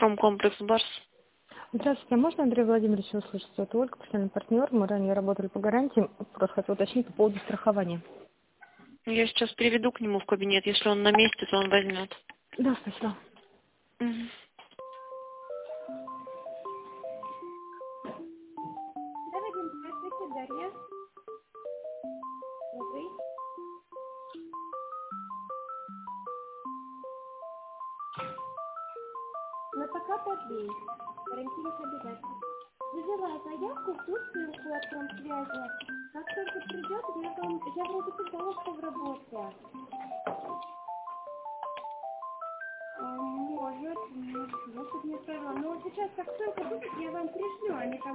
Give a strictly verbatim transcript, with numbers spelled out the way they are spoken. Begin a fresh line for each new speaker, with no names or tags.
Промкомплекс Барс.
Здравствуйте, а можно Андрея Владимировича услышать? Это Ольга, постоянный партнер. Мы ранее работали по гарантии. Просто хотел уточнить по поводу страхования.
Я сейчас приведу к нему в кабинет. Если он на месте, то он возьмет.
Да, спасибо.
Мгм.
Да, Вадим, здравствуйте, Дарья. Добрый. На пока подвей. Гарантируешь обязательно. Вызывай заявку в ту ссылку от промсвязи. Как только придет, я вам... Я вроде писала, что в работе. А, Может, может, может, не отправила. Но вот сейчас как ссылка будет, я вам пришлю, а не там